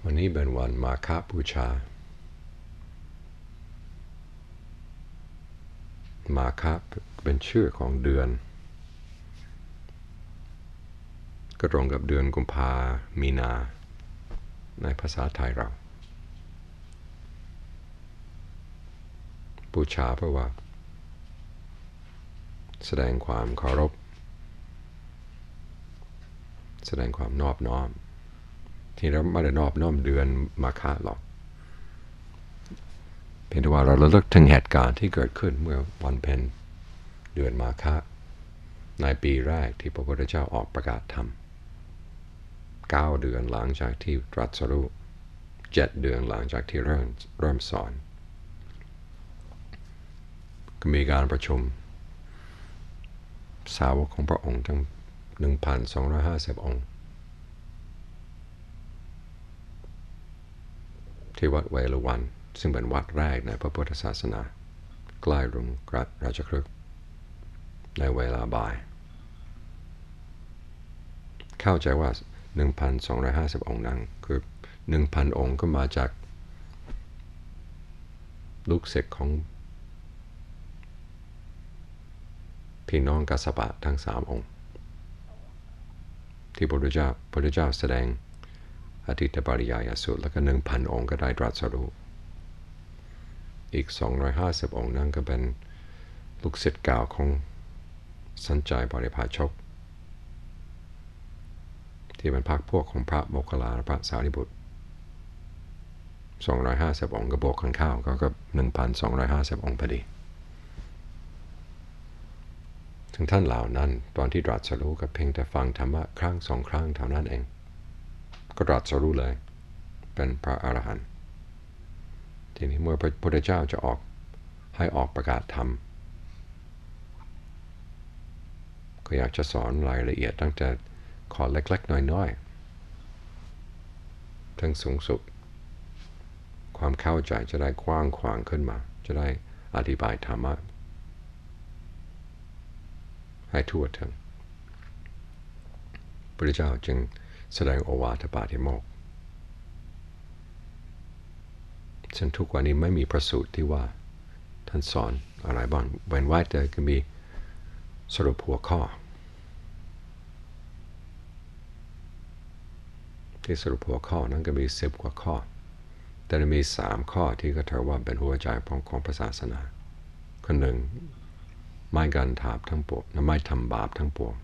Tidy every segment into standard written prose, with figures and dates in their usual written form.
วันนี้เป็นวันมาฆบูชามาฆเป็นชื่อของเดือนก็ตรงกับเดือนกุมภามีนาในภาษาไทยเราบูชาเพราะว่าแสดงความเคารพแสดงความนอบน้อมที่เราไม่ได้นอบน้อมเดือนมาฆหรอกเพียงแต่ว่าเราระลึกถึงเหตุการณ์ที่เกิดขึ้นเมื่อวันเพ็ญเดือนมาฆในปีแรกที่พระพุทธเจ้าออกประกาศธรรม9 เดือนหลังจากที่ตรัสรู้7 เดือนหลังจากที่เริ่มสอนก็มีการประชุมสาวกของพระองค์ทั้ง 1,250 องค์ที่วัดเวฬุวันซึ่งเป็นวัดแรกในพระพุทธศาสนาใกล้กรุงราชคฤห์ในเวลาบ่ายเข้าใจว่า 1,250 องค์นั้นคือ 1,000 องค์ก็มาจากลูกศิษย์ของพี่น้องกัสสปะทั้ง3 องค์ที่พระพุทธเจ้าแสดงอธิตตปริยายสูตรแล้วก็ 1,000 องค์ก็ได้ตรัสรู้อีก250 องค์นั้นก็เป็นลูกศิษย์เก่าของสัญชัยบริพาชกที่เป็นพรรคพวกของพระโมคคัลลาและพระสารีบุตร250 องค์ก็บวกกันเข้าก็ 1,250 องค์พอดีถึงท่านเหล่านั้นตอนที่ตรัสรู้ก็เพียงแต่ฟังธรรมะครั้ง2 ครั้งเท่านั้นเองก็ตรัสรู้เลยเป็นพระอรหันต์ทีนี้เมื่อพระพุทธเจ้าจะให้ออกประกาศธรรมก็อยากจะสอนรายละเอียดตั้งแต่ขอเล็กๆน้อยๆทั้งสูงสุดความเข้าใจจะได้กว้างขวางขึ้นมาจะได้อธิบายธรรมะให้ทั่วถึงพระพุทธเจ้าจึงแสดงโอวาทปาติโมกข์ซึ่งทุกวันนี้ไม่มีพระสูตรที่ว่าท่านสอนอะไรบ้างเว้นไว้แต่ก็มีสรุปหัวข้อที่สรุปหัวข้อนั้นก็มี10 กว่าข้อแต่มี3 ข้อที่ก็ถือว่าเป็นหัวใจของพระศาสนาข้อ 1ไม่กันทาบทั้งปวงไม่ทำบาปทั้งปวง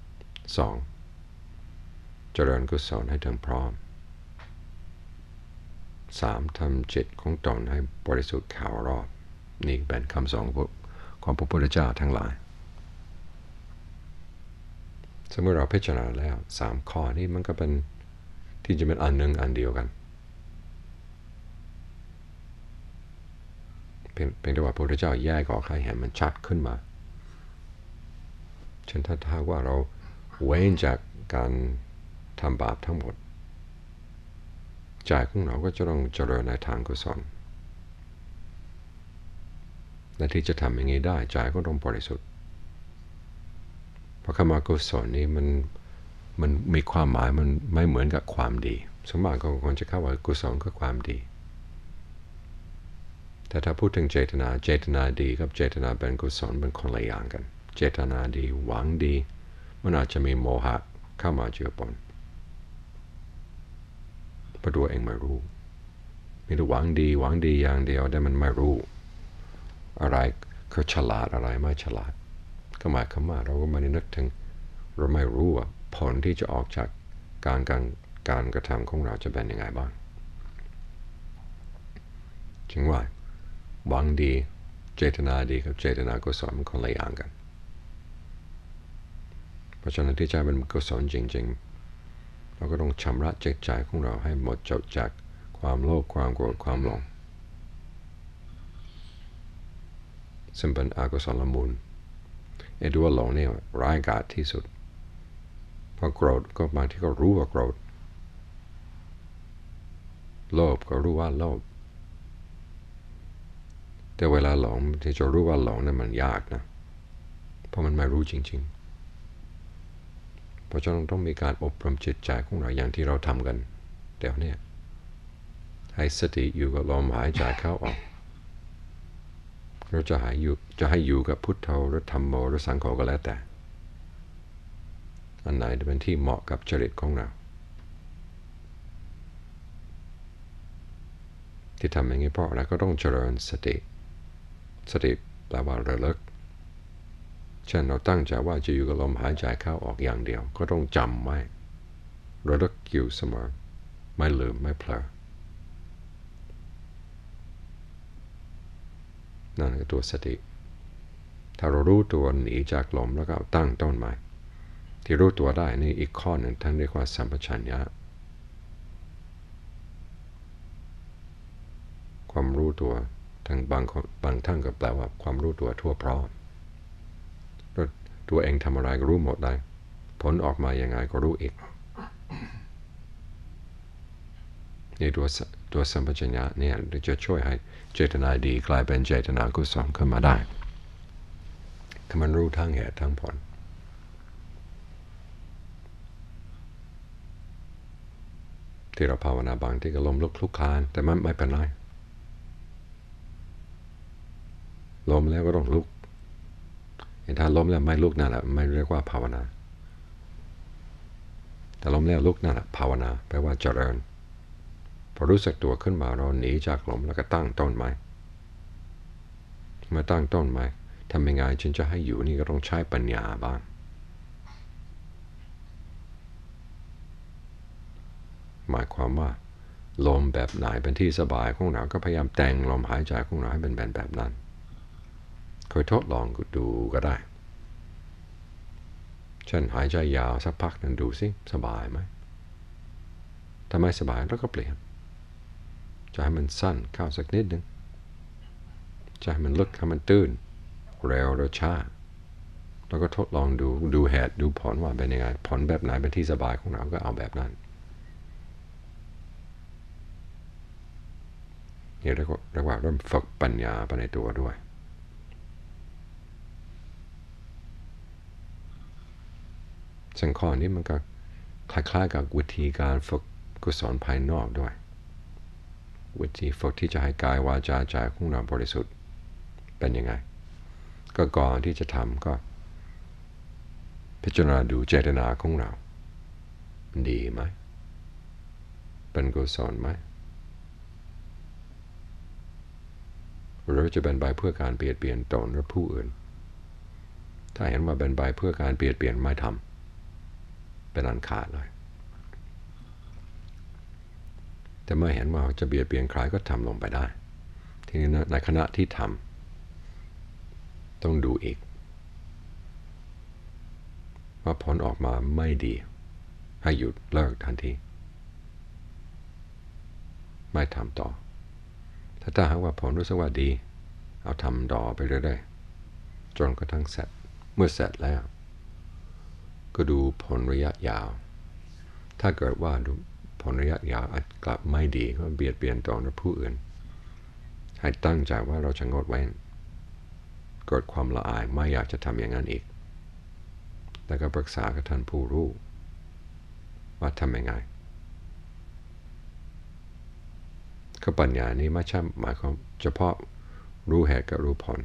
2. เจริญกุศลให้ถึงพร้อม 3. ทำจิตของตนให้บริสุทธิ์ขาวรอบนี่เป็นคำสอนของพระพุทธเจ้าทั้งหลายสมมติเราพิจารณาแล้ว3 ข้อนี้มันก็เป็นที่จะเป็นอันหนึ่งอันเดียวกันเพียงแต่ว่าพระพุทธเจ้าแยกออกให้เห็นมันชัดขึ้นมาเช่นถ้าว่าเราเว้นจากการทำบาปทั้งหมดใจของเราก็จะต้องเจริญในทางกุศลและที่จะทำอย่างนี้ได้ใจก็ต้องบริสุทธิ์เพราะคำว่ากุศลนี้มันมีความหมายมันไม่เหมือนกับความดีสมมติคนจะเข้าว่ากุศลคือความดีแต่ถ้าพูดถึงเจตนาดีกับเจตนาเป็นกุศลเป็นคนละอย่างกันเจตนาดีหวังดีมันอาจจะมีโมหะเข้ามาเจือปนเพราะตัวเองไม่รู้มีแต่หวังดีอย่างเดียวแต่มันไม่รู้อะไรคือฉลาดอะไรไม่ฉลาดก็หมายความว่าเราก็ไม่ได้นึกถึงเราไม่รู้ว่าผลที่จะออกจากการกระทำของเราจะเป็นยังไงบ้างจึงว่าหวังดีเจตนาดีกับเจตนากุศลมันคนละอย่างกันเพราะฉะนั้นที่ใจเป็นกุศลจริงๆเราก็ต้องชำระจิตใจของเราให้หมดจดจากความโลภความโกรธความหลงซึ่งเป็นอกุศลมูลดูว่าหลงเนี่ยร้ายกาจที่สุดพอโกรธก็บางทีก็รู้ว่าโกรธโลภก็รู้ว่าโลภแต่เวลาหลงที่จะรู้ว่าหลงนั้นมันยากนะเพราะมันไม่รู้จริงๆเพราะฉะนั้นต้องมีการอบรมจิตใจของเราอย่างที่เราทำกันเดี๋ยวนี้ให้สติอยู่กับลมหายใจเข้าออกเราจะให้อยู่กับพุทโธหรือธัมโมหรือสังโฆก็แล้วแต่อันไหนเป็นที่เหมาะกับจริตของเราที่ทำอย่างนี้เพราะเราก็ต้องเจริญสติแปลว่าระลึกเช่นเราตั้งใจว่าจะอยู่กับลมหายใจเข้าออกอย่างเดียวก็ต้องจำไว้ระลึกอยู่เสมอไม่ลืมไม่เผลอนั่นคือตัวสติถ้าเรารู้ตัวหนีจากลมแล้วก็ตั้งต้นใหม่ที่รู้ตัวได้นี่อีกข้อหนึ่งท่านเรียกว่าสัมปชัญญะความรู้ตัวทั้งบางท่านก็แปลว่าความรู้ตัวทั่วพร้อมตัวเองทำอะไรก็รู้หมดได้ผลออกมาอย่างไงก็รู้อีกนี่ตัวสัมปชัญญะเนี่ยจะช่วยให้เจตนาดีกลายเป็นเจตนากุศลขึ้นมาได้ถ้ามันรู้ทั้งเหตุทั้งผลที่เราภาวนาบางที่ก็ล้มลุกคลุกคลานแต่มันไม่เป็นไรล้มแล้วก็ต้องลุกถ้าล้มแล้วไม่ลุกนั่นแหละไม่เรียกว่าภาวนาแต่ล้มแล้วลุกนั่นแหละภาวนาแปลว่าเจริญพอรู้สึกตัวขึ้นมาเราหนีจากลมแล้วก็ตั้งต้นไม้เมื่อตั้งต้นไม้ทำยังไงจึงจะให้อยู่นี่ก็ต้องใช้ปัญญาบ้างหมายความว่าลมแบบไหนเป็นที่สบายของเราก็พยายามแต่งลมหายใจของเราให้เป็นแบบนั้นเคยทดลองดูก็ได้เช่นหายใจยาวสักพักนึงดูสิสบายไหมถ้าไม่สบายแล้วก็เปลี่ยนจะให้มันสั้นเข้าสักนิดนึงจะให้มันลึกให้มันตื้นเร็วหรือช้าแล้วก็ทดลองดูเหตุดูผลว่าเป็นยังไงผลแบบไหนเป็นที่สบายของเราก็เอาแบบนั้นนี่เรียกว่าเริ่มฝึกปัญญาไปในตัวด้วยซึ่งข้อนี้มันก็คล้ายๆกับวิธีการฝึกกุศลภายนอกด้วยวิธีฝึกที่จะให้กายวาจาใจของเราบริสุทธิ์เป็นยังไงก็ก่อนที่จะทำก็พิจารณาดูเจตนาของเราดีไหมเป็นกุศลไหมหรือจะเป็นไปเพื่อการเบียดเบียนตนหรือผู้อื่นถ้าเห็นว่าเป็นไปเพื่อการเบียดเบียนไม่ทำเป็นอันขาดเลยแต่เมื่อเห็นว่าจะเบียดเบียนใครก็ทำลงไปได้ทีนี้ในขณะที่ทำต้องดูอีกว่าผลออกมาไม่ดีให้หยุดเลิกทันทีไม่ทำต่อถ้าหากว่าผลรู้สึกว่าดีเอาทำต่อไปเรื่อยๆจนกระทั่งเสร็จเมื่อเสร็จแล้วก็ดูผลระยะยาวถ้าเกิดว่าดูผลระยะยาวอาจกลับไม่ดีก็เบียดเบียนตนหรือผู้อื่นให้ตั้งใจว่าเราจะงดเว้นเกิดความละอายไม่อยากจะทำอย่างนั้นอีกแล้วก็ปรึกษากับท่านผู้รู้ว่าทำยังไงก็ปัญญานี้ไม่ใช่หมายความเฉพาะรู้เหตุกับรู้ผล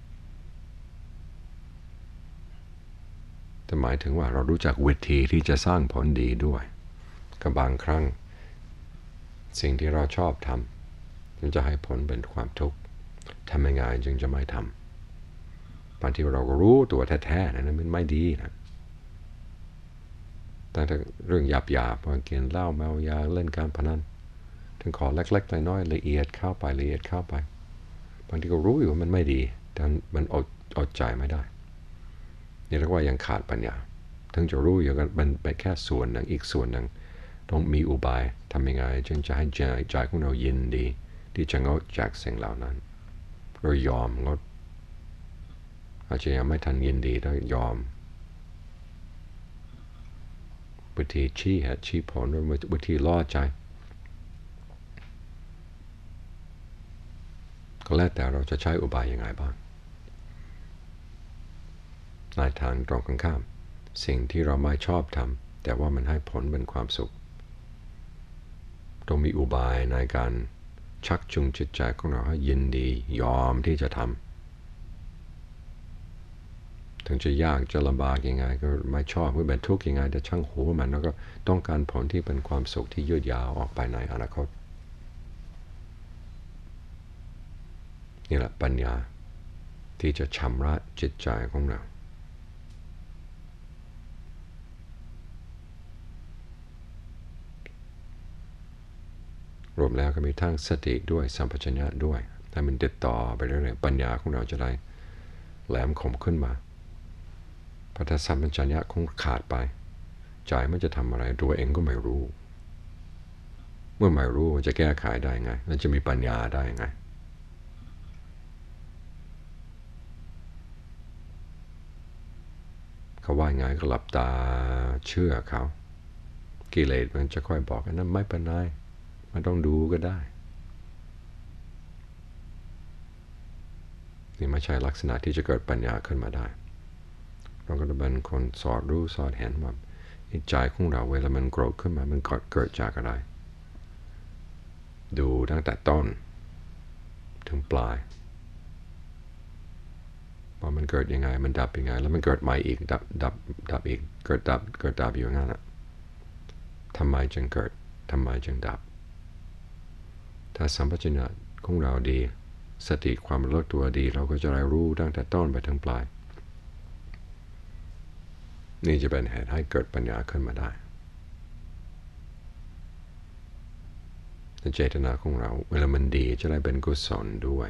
แต่หมายถึงว่าเรารู้จักวิธีที่จะสร้างผลดีด้วยก็บางครั้งสิ่งที่เราชอบทำจึงจะให้ผลเป็นความทุกข์ทำยังไงจึงจะไม่ทำบางทีเราก็รู้ตัวแท้ๆนะมันไม่ดีนะแต่เรื่องหยาบๆว่ากินเหล้าเมายาเล่นการพนันถึงขอเล็กๆน้อยๆละเอียดเข้าไปบางทีก็รู้อยู่ว่ามันไม่ดีแต่มันอดใจไม่ได้นี่เรียกว่ายังขาดปัญญาถึงจะรู้อยู่กันมันไปแค่ส่วนหนึ่งอีกส่วนหนึ่งต้องมีอุบายทำยังไงจึงจะให้ใจของเรายินดีที่จะงดจากสิ่งเหล่านั้นเรายอมงดอาจจะยังไม่ทันยินดีแล้วยอมวิธีชี้เหตุชี้ผลหรือวิธีล่อใจก็แล้วแต่เราจะใช้อุบายยังไงบ้างในทางตรงกันข้ามสิ่งที่เราไม่ชอบทำแต่ว่ามันให้ผลเป็นความสุขต้องมีอุบายในการชักจูงจิตใจของเราให้ยินดียอมที่จะทำถึงจะยากจะลำบากยังไงก็ไม่ชอบก็เป็นทุกข์ยังไงแต่ช่างหัวมันแล้วก็ต้องการผลที่เป็นความสุขที่ยืดยาวออกไปในอนาคตนี่แหละปัญญาที่จะชำระจิตใจของเรารวมแล้วก็มีทั้งสติด้วยสัมปชัญญะด้วยถ้ามันติดต่อไปเรื่อยๆปัญญาของเราจะได้แหลมคมขึ้นมาพอถ้าสัมปชัญญะคงขาดไปใจมันจะทำอะไรตัวเองก็ไม่รู้เมื่อไม่รู้มันจะแก้ไขได้ไงแล้วจะมีปัญญาได้ไงเขาว่าไงก็หลับตาเชื่อเขากิเลสมันจะค่อยบอกอันนั้นไม่เป็นไรมันต้องดูก็ได้นี่ไม่ใช่ลักษณะที่จะเกิดปัญญาขึ้นมาได้เราก็จะเป็นคนสอดรู้สอดเห็นว่าใจของเราเวลามันโกรธขึ้นมามันเกิดจากอะไรดูตั้งแต่ต้นถึงปลายว่ามันเกิดยังไงมันดับยังไงแล้วมันเกิดใหม่อีกดับอีกเกิดดับอยู่งั้นอ่ะทำไมจึงเกิดทำไมจึงดับถ้าสัมปชัญญะของเราดีสติความรู้ตัวดีเราก็จะได้รู้ตั้งแต่ต้นไปถึงปลายนี่จะเป็นเหตุให้เกิดปัญญาขึ้นมาได้เจตนาของเราเวลามันดีจะได้เป็นกุศลด้วย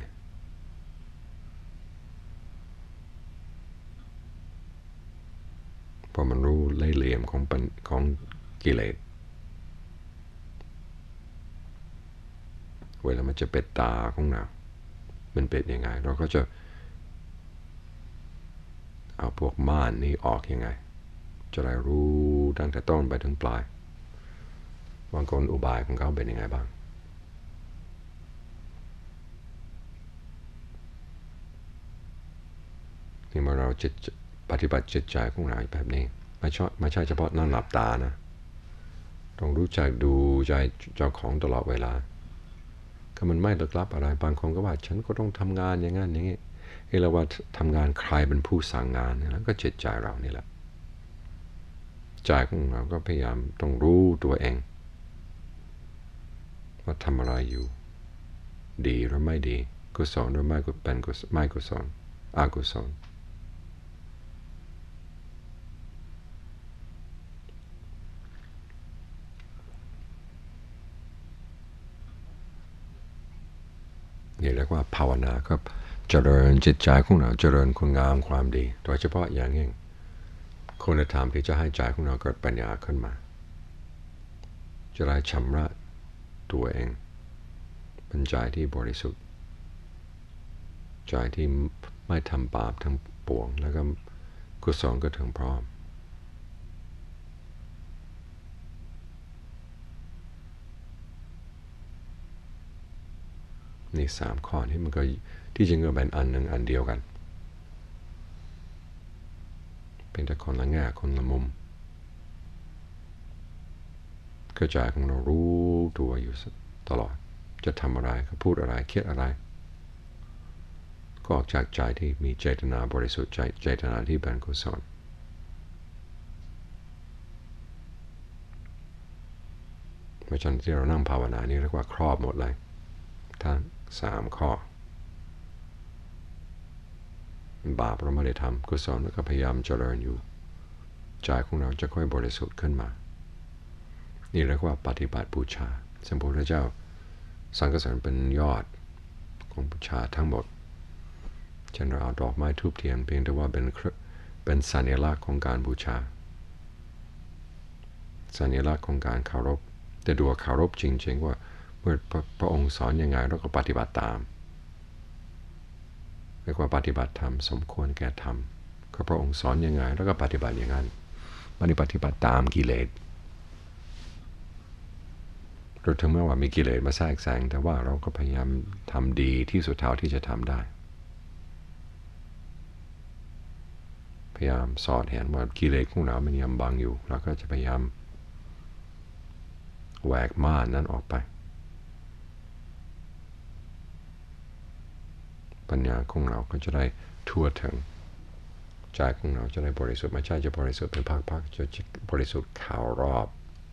พอมันรู้เล่ห์เหลี่ยมของกิเลสเวลามันจะเป็นตาของเรามันเป็นยังไงเราก็จะเอาพวกม่านนี้ออกยังไงจะได้รู้ตั้งแต่ต้นไปถึงปลายบางคนอุบายของเขาเป็นยังไงบ้างนี่เมื่อเราปฏิบัติจิตใจของเราแบบนี้ไม่ใช่เฉพาะนั่งหลับตานะต้องรู้จักดูใจเจ้าของตลอดเวลาก็มันไม่ลึกลับอะไรบางคนก็ว่าฉันก็ต้องทำงานอย่างนั้นอย่างนี้เราว่าทำงานใครเป็นผู้สั่งงานแล้วก็จิตใจเรานี่แหละใจของเราก็พยายามต้องรู้ตัวเองว่าทำอะไรอยู่ดีหรือไม่ดีกุศลหรือไม่เป็นไม่กุศลอกุศลนี่เรียกว่าภาวนาครับเจริญจิตใจของเราเจริญคุณงามความดีโดยเฉพาะอย่างยิ่งคุณธรรมที่จะให้ใจของเราเกิดปัญญาขึ้นมาจะได้ชำระตัวเองเป็นใจที่บริสุทธิ์ใจที่ไม่ทำบาปทั้งปวงแล้วก็กุศลก็ถึงพร้อมนี่3 ข้อนี้มันก็ที่จริงก็เป็นอันหนึ่งอันเดียวกันเป็นแต่คนละแง่คนละมุมกระจายของเรารู้ตัวอยู่ตลอดจะทำอะไรก็พูดอะไรคิดอะไรก็ออกจากใจที่มีเจตนาบริสุทธิ์ใจเจตนาที่เป็นกุศลเพราะฉะนั้นที่เรานั่งภาวนานี่เรียกว่าครอบหมดเลยทั้ง3 ข้อบาปเราไม่ได้ทำกุศลแล้วก็พยายามเจริญอยู่ใจของเราจะค่อยบริสุทธิ์ขึ้นมานี่เรียกว่าปฏิบัติบูชาสมพระพุทธเจ้าสรรเสริญเป็นยอดของบูชาทั้งหมดเช่นเราเอาดอกไม้ธูปเทียนเพียงแต่ว่าเป็นสัญลักษณ์ของการบูชาสัญลักษณ์ของการเคารพแต่ดูเคารพจริงๆว่าเมื่อพระองค์สอนยังไงเราก็ปฏิบัติตามเรียกว่าปฏิบัติธรรมสมควรแก่ธรรมก็พระองค์สอนยังไงแล้วก็ปฏิบัติอย่างนั้นไม่ได้ปฏิบัติตามกิเลสเราถึงแม้ว่ามีกิเลสมาแทรกแซงแต่ว่าเราก็พยายามทำดีที่สุดเท่าที่จะทำได้พยายามสอดเห็นว่ากิเลสของเรามันยังบังอยู่เราก็จะพยายามแหวกม่านนั้นออกไปปัญญาของเราก็จะได้ทั่วถึงใจของเราจะได้บริสุทธิ์ไม่ใช่จะบริสุทธิ์เป็นภาคๆจะบริสุทธิ์ข่าวรอบ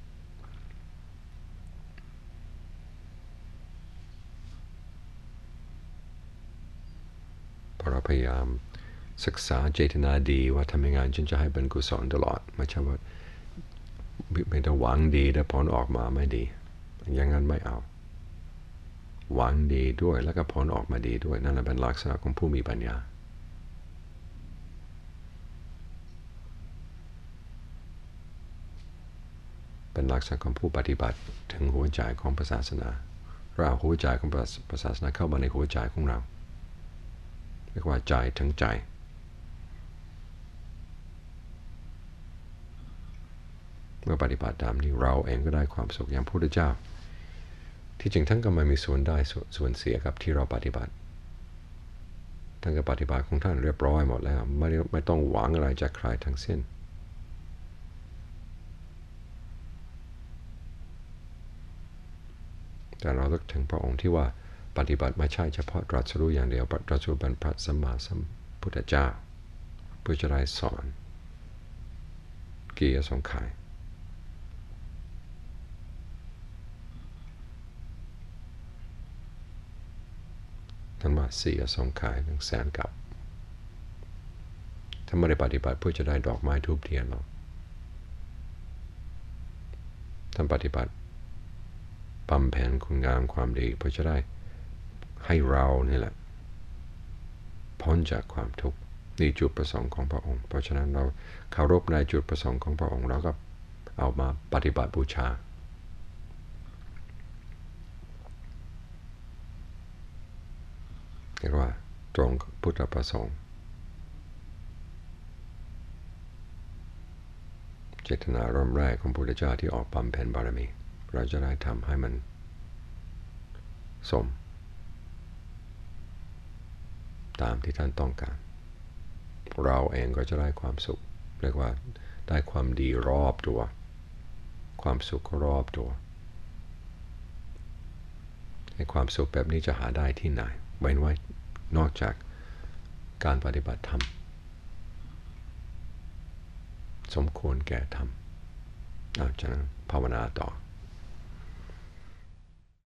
พอเราพยายามศึกษาเจตนาดีว่าทำยังไงฉันจะให้เป็นกุศลตลอดไม่ใช่ว่าไม่ได้หวังดีแต่ผลออกมาไม่ดีอย่างนั้นไม่เอาหวังดีด้วยแล้วก็ผลออกมาดีด้วยนั่นแหละเป็นลักษณะของผู้มีปัญญาเป็นลักษณะของผู้ปฏิบัติถึงหัวใจของศาสนาเราเอาหัวใจของศาสนาเข้ามาในหัวใจของเราเรียกว่าใจถึงใจเมื่อปฏิบัติตามนี้เราเองก็ได้ความสุขอย่างพระพุทธเจ้าที่จริงท่านก็ไม่มีส่วนได้ส่วนเสียกับที่เราปฏิบัติท่านก็ปฏิบัติของท่านเรียบร้อยหมดแล้วไม่ต้องหวังอะไรจากใครทั้งสิ้นแต่เราลึกถึงพระองค์ที่ว่าปฏิบัติไม่ใช่เฉพาะตรัสรู้อย่างเดียวตรัสรู้เป็นพระสัมมาสัมพุทธเจ้าเพื่อจะได้สอนกิเลสสงขายท่านว่าเสียสงขาย100,000 กับถ้าไม่ได้ปฏิบัติเพื่อจะได้ดอกไม้ทูบเทียนหรอกท่านปฏิบัติบำเพ็ญคุณงามความดีเพื่อจะได้ให้เรานี่แหละพ้นจากความทุกข์นี่จุดประสงค์ของพระองค์เพราะฉะนั้นเราเคารพในจุดประสงค์ของพระองค์เราก็เอามาปฏิบัติบูชาเรียกว่าตรงพุทธประสงค์เจตนาเริ่มแรกของพระพุทธเจ้าที่ออกบำเพ็ญบารมีเราจะได้ทำให้มันสมตามที่ท่านต้องการเราเองก็จะได้ความสุขเรียกว่าได้ความดีรอบตัวความสุขรอบตัวให้ความสุขแบบนี้จะหาได้ที่ไหนเว้นไว้นอกจากการปฏิบัติธรรมสมควรแก่ธรรมจากนั้นภาวนาต่อ